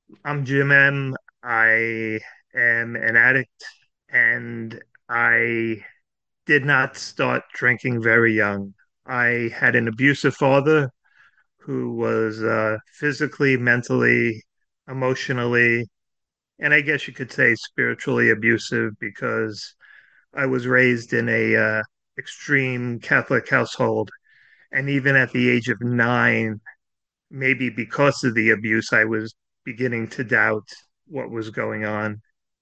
I'm Jim M. I am an addict and I did not start drinking very young. I had an abusive father who was physically, mentally, emotionally, and I guess you could say spiritually abusive because I was raised in a extreme Catholic household. And even at the age of 9, maybe because of the abuse, I was beginning to doubt what was going on.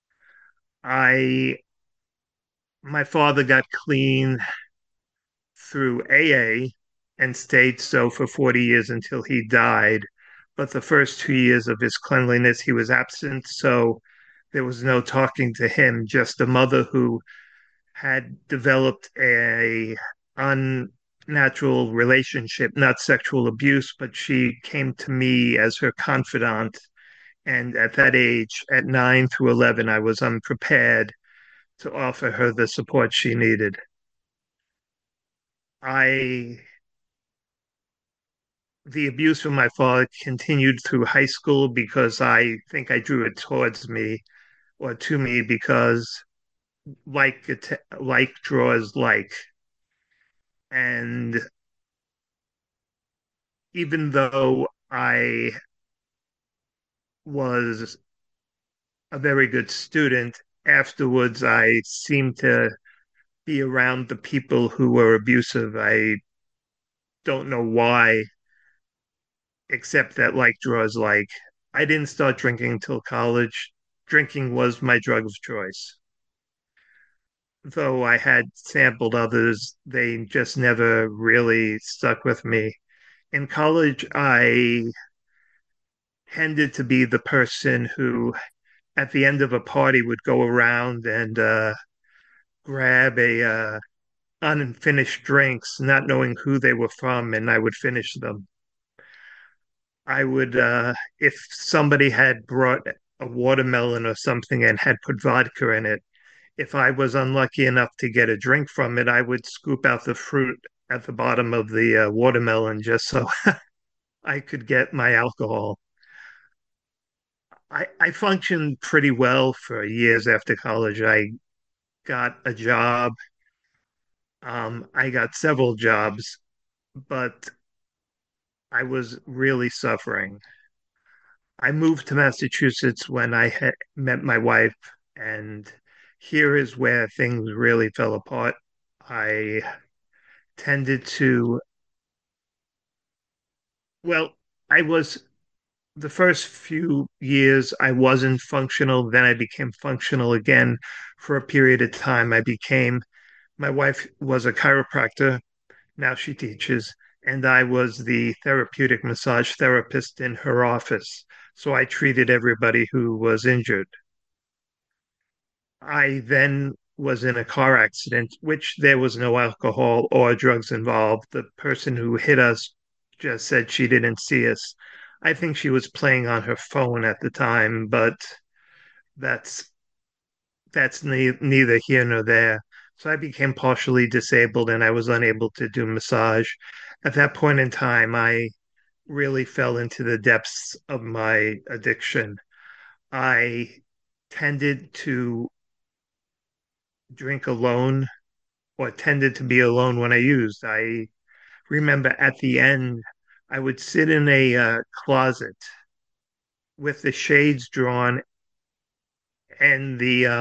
I My father got clean through AA and stayed so for 40 years until he died. But the first 2 years of his cleanliness, he was absent, so there was no talking to him, just a mother who had developed a unnatural relationship, not sexual abuse, but she came to me as her confidant. And at that age, at 9 through 11, I was unprepared to offer her the support she needed. I The abuse from my father continued through high school because I think I drew it towards me or to me because like draws like. And even though I was a very good student, afterwards I seemed to be around the people who were abusive. I don't know why, except that like draws like. I didn't start drinking until college. Drinking was my drug of choice. Though I had sampled others, they just never really stuck with me. In college, I tended to be the person who, at the end of a party, would go around and grab a unfinished drinks, not knowing who they were from, and I would finish them. I would, if somebody had brought a watermelon or something and had put vodka in it, if I was unlucky enough to get a drink from it, I would scoop out the fruit at the bottom of the watermelon just so I could get my alcohol. I functioned pretty well for years after college. I got a job. I got several jobs, but I was really suffering. I moved to Massachusetts when I had met my wife, and here is where things really fell apart. I tended to, well, I was the first few years I wasn't functional. Then I became functional again for a period of time. My wife was a chiropractor. Now she teaches. And I was the therapeutic massage therapist in her office. So I treated everybody who was injured. I then was in a car accident, which there was no alcohol or drugs involved. The person who hit us just said she didn't see us. I think she was playing on her phone at the time, but that's neither here nor there. So I became partially disabled and I was unable to do massage. At that point in time, I really fell into the depths of my addiction. I tended to drink alone or tended to be alone when I used. I remember at the end, I would sit in a closet with the shades drawn and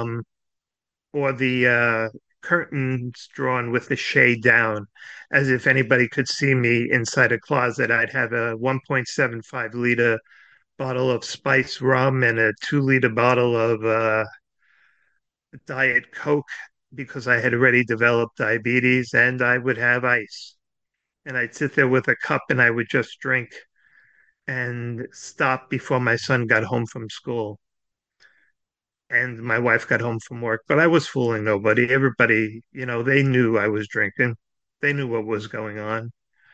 the curtains drawn with the shade down, as if anybody could see me inside a closet. I'd have a 1.75 liter bottle of spice rum and a 2 liter bottle of Diet Coke because I had already developed diabetes, and I would have ice. And I'd sit there with a cup and I would just drink and stop before my son got home from school and my wife got home from work. But I was fooling nobody. Everybody, they knew I was drinking. They knew what was going on.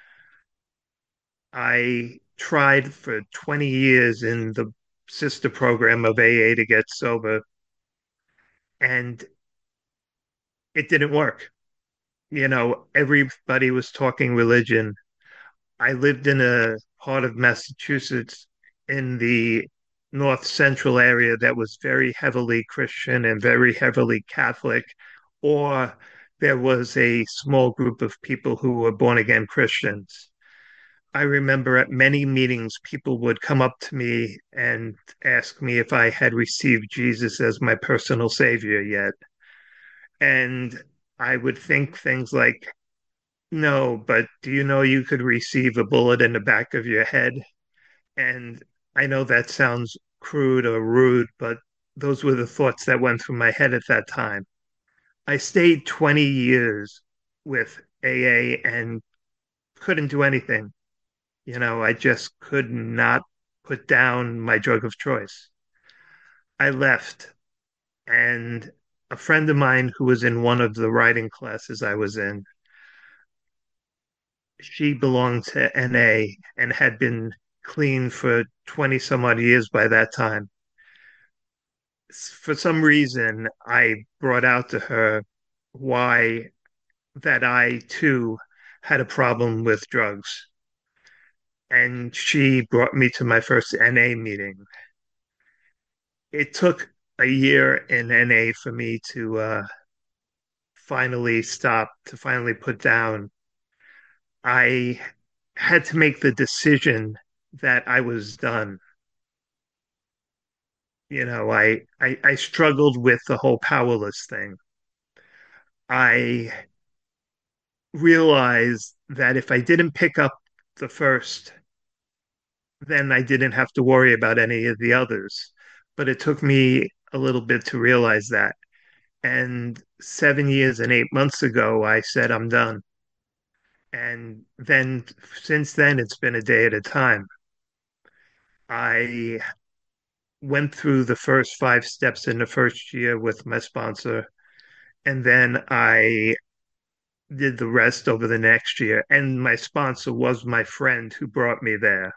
I tried for 20 years in the sister program of AA to get sober, and it didn't work. Everybody was talking religion. I lived in a part of Massachusetts in the north central area that was very heavily Christian and very heavily Catholic, or there was a small group of people who were born again Christians. I remember at many meetings, people would come up to me and ask me if I had received Jesus as my personal savior yet. And I would think things like, no, but do you know you could receive a bullet in the back of your head? And I know that sounds crude or rude, but those were the thoughts that went through my head at that time. I stayed 20 years with AA and couldn't do anything. I just could not put down my drug of choice. I left, and a friend of mine who was in one of the writing classes I was in, she belonged to NA and had been clean for 20 some odd years by that time. For some reason, I brought out to her why that I too had a problem with drugs. And she brought me to my first NA meeting. It took a year in NA for me to finally stop, to finally put down. I had to make the decision that I was done. I struggled with the whole powerless thing. I realized that if I didn't pick up the first, then I didn't have to worry about any of the others. But it took me a little bit to realize that. And 7 years and 8 months ago, I said, I'm done. And then since then, it's been a day at a time. I went through the first 5 steps in the first year with my sponsor, and then I did the rest over the next year. And my sponsor was my friend who brought me there.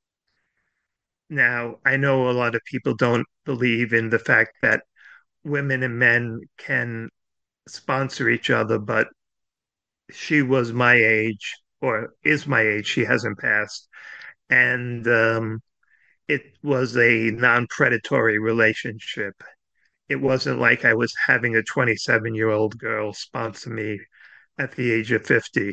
Now, I know a lot of people don't believe in the fact that women and men can sponsor each other, but she was my age or is my age. She hasn't passed. And it was a non predatory relationship. It wasn't like I was having a 27-year-old girl sponsor me at the age of 50.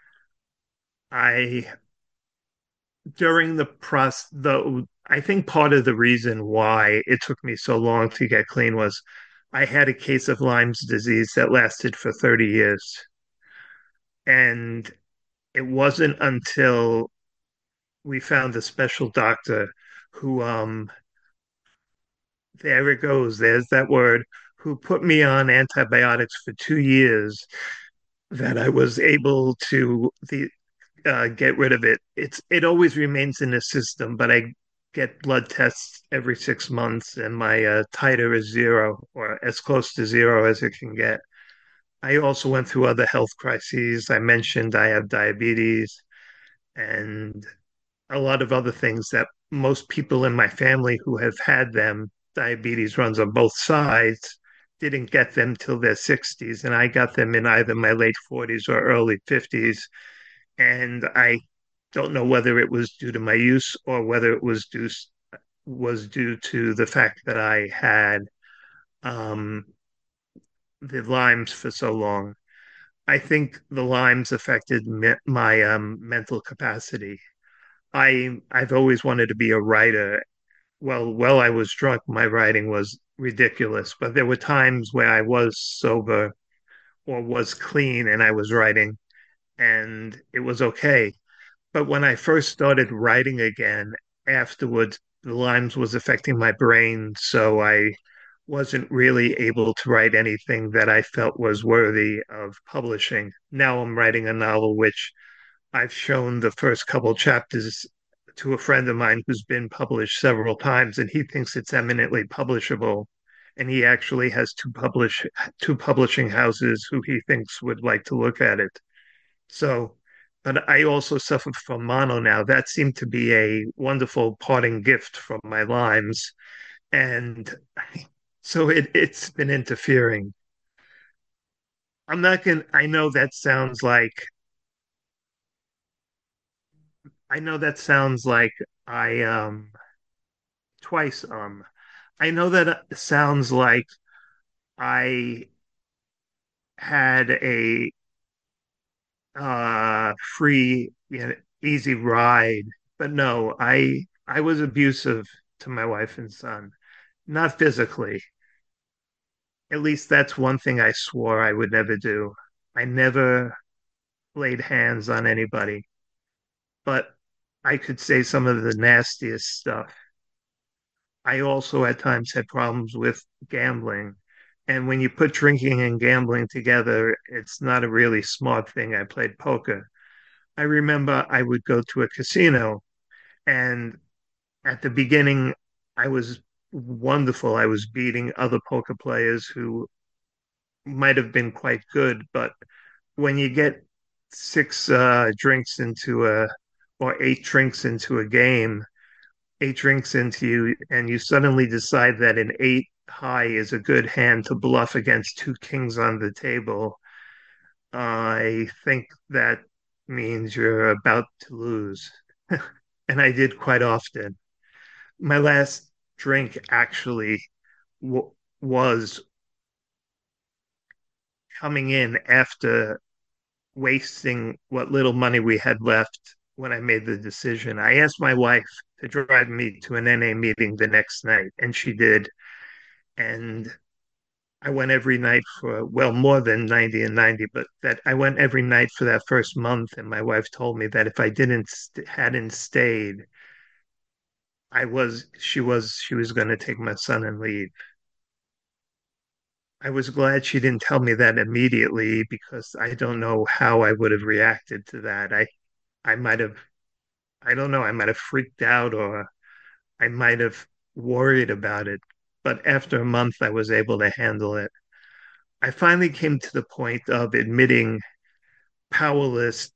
I during the process, though, I think part of the reason why it took me so long to get clean was I had a case of Lyme's disease that lasted for 30 years. And it wasn't until we found a special doctor who, there it goes, there's that word, who put me on antibiotics for 2 years that I was able to get rid of it. It always remains in the system, but I get blood tests every 6 months, and my titer is zero or as close to zero as it can get. I also went through other health crises. I mentioned I have diabetes and a lot of other things that most people in my family who have had them, diabetes runs on both sides, didn't get them till their 60s. And I got them in either my late 40s or early 50s. And I don't know whether it was due to my use or whether it was due to the fact that I had um, the Lyme's for so long. I think the Lyme's affected my mental capacity. I've always wanted to be a writer. Well, while I was drunk, my writing was ridiculous, but there were times where I was sober or was clean and I was writing, and it was okay. But when I first started writing again, afterwards, the Lyme's was affecting my brain, so I wasn't really able to write anything that I felt was worthy of publishing. Now I'm writing a novel which I've shown the first couple chapters to a friend of mine who's been published several times, and he thinks it's eminently publishable. And he actually has two publishing houses who he thinks would like to look at it. So, but I also suffer from mono now. That seemed to be a wonderful parting gift from my Lymes, and so it's been interfering. I'm not gonna. I know that sounds like I twice. I know that sounds like I had a free, easy ride, but no, I was abusive to my wife and son, not physically. At least that's one thing I swore I would never do. I never laid hands on anybody, but I could say some of the nastiest stuff. I also at times had problems with gambling. And when you put drinking and gambling together, it's not a really smart thing. I played poker. I remember I would go to a casino, and at the beginning, I was wonderful. I was beating other poker players who might have been quite good, but when you get six drinks into a or eight drinks into a game, eight drinks into you, and you suddenly decide that an eight high is a good hand to bluff against two kings on the table, I think that means you're about to lose. And I did quite often. My last drink actually was coming in after wasting what little money we had left when I made the decision. I asked my wife to drive me to an NA meeting the next night, and she did. And I went every night for, well, more than 90 and 90, but that I went every night for that first month. And my wife told me that if I hadn't stayed, she was going to take my son and leave. I was glad she didn't tell me that immediately because I don't know how I would have reacted to that. I might have, I don't know, I might have freaked out or I might have worried about it. But after a month, I was able to handle it. I finally came to the point of admitting powerless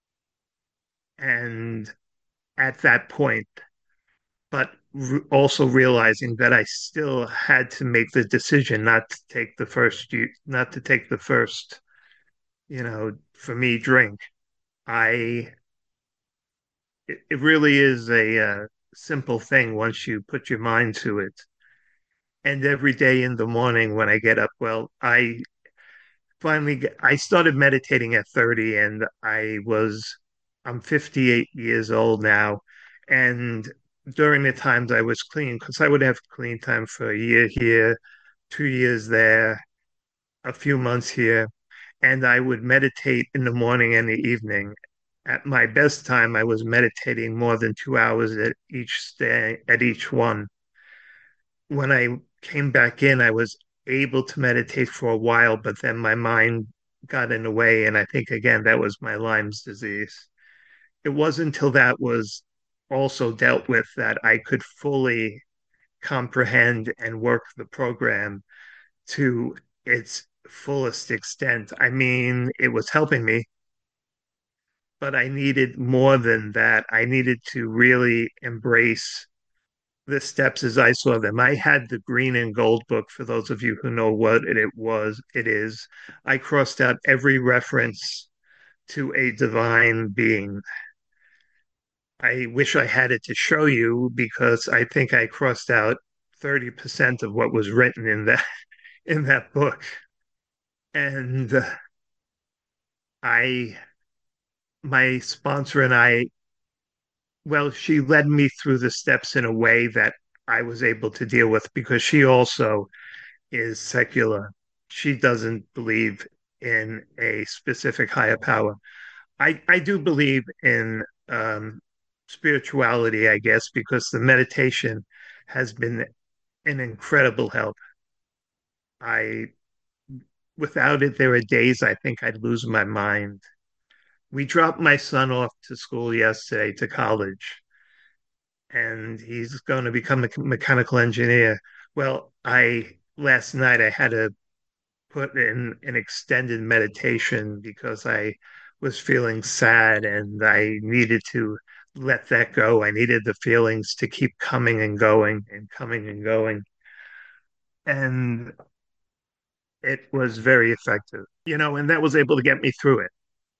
and at that point, but also realizing that I still had to make the decision not to take the first, not to take the first, for me, drink. I, it really is a simple thing once you put your mind to it. And every day in the morning when I get up, well, I started meditating at 30 and I'm 58 years old now. And during the times I was clean, because I would have clean time for a year here, 2 years there, a few months here, and I would meditate in the morning and the evening. At my best time, I was meditating more than 2 hours at each day, at each one. When I came back in, I was able to meditate for a while, but then my mind got in the way. And I think, again, that was my Lyme's disease. It wasn't until that was also dealt with that I could fully comprehend and work the program to its fullest extent. I mean, it was helping me, but I needed more than that. I needed to really embrace the steps as I saw them. I had the green and gold book for those of you who know what it is. I crossed out every reference to a divine being. I wish I had it to show you because I think I crossed out 30% of what was written in that book. And I my sponsor and I, well, she led me through the steps in a way that I was able to deal with because she also is secular. She doesn't believe in a specific higher power. I do believe in spirituality, I guess, because the meditation has been an incredible help. I Without it, there are days I think I'd lose my mind. We dropped my son off to school yesterday to college, and he's going to become a mechanical engineer. Well, I last night I had to put in an extended meditation because I was feeling sad and I needed to let that go. I needed the feelings to keep coming and going and coming and going. And it was very effective, and that was able to get me through it.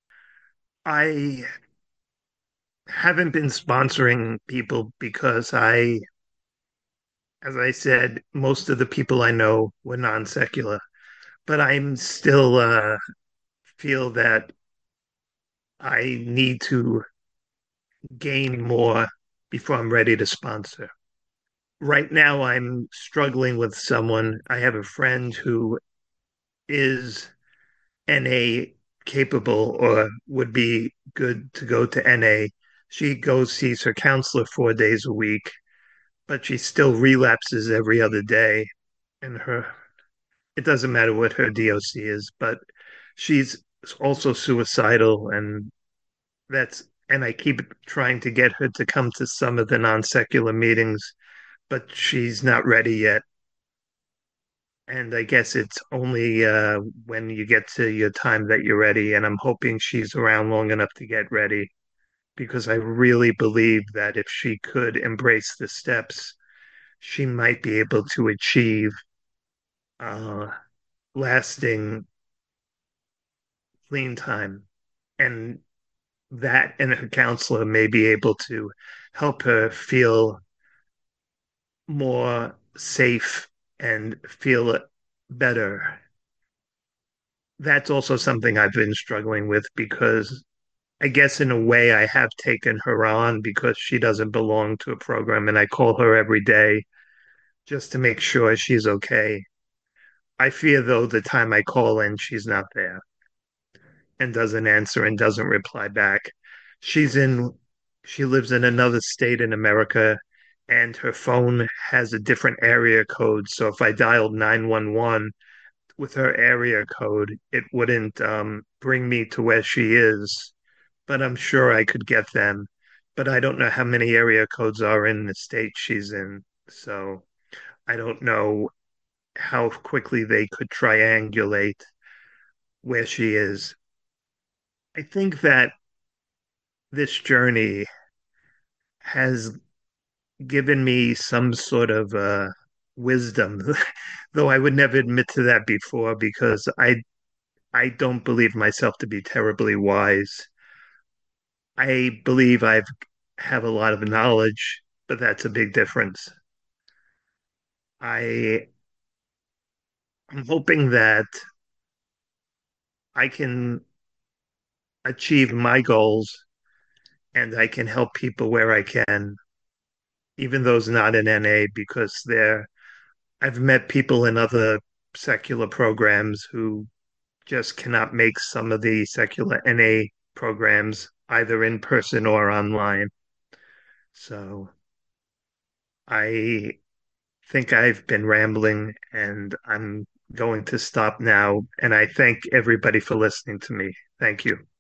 I haven't been sponsoring people because As I said, most of the people I know were non-secular, but I'm still feel that I need to gain more before I'm ready to sponsor. Right now, I'm struggling with someone. I have a friend who is NA capable or would be good to go to NA. She goes sees her counselor 4 days a week, but she still relapses every other day. And her it doesn't matter what her DOC is, but she's also suicidal, and I keep trying to get her to come to some of the non-secular meetings, but she's not ready yet. And I guess it's only when you get to your time that you're ready. And I'm hoping she's around long enough to get ready because I really believe that if she could embrace the steps, she might be able to achieve uh, lasting clean time. And that and her counselor may be able to help her feel more safe and feel better. That's also something I've been struggling with because I guess in a way I have taken her on because she doesn't belong to a program and I call her every day just to make sure she's okay. I fear though the time I call in, she's not there and doesn't answer and doesn't reply back. She's in, she lives in another state in America and her phone has a different area code. So if I dialed 911 with her area code, it wouldn't bring me to where she is, but I'm sure I could get them. But I don't know how many area codes are in the state she's in. So I don't know how quickly they could triangulate where she is. I think that this journey has given me some sort of wisdom, though I would never admit to that before because I don't believe myself to be terribly wise. I believe I've have a lot of knowledge, but that's a big difference. I I'm hoping that I can achieve my goals and I can help people where I can, even those not in NA, because I've met people in other secular programs who just cannot make some of the secular NA programs either in person or online. So I think I've been rambling and I'm going to stop now. And I thank everybody for listening to me. Thank you.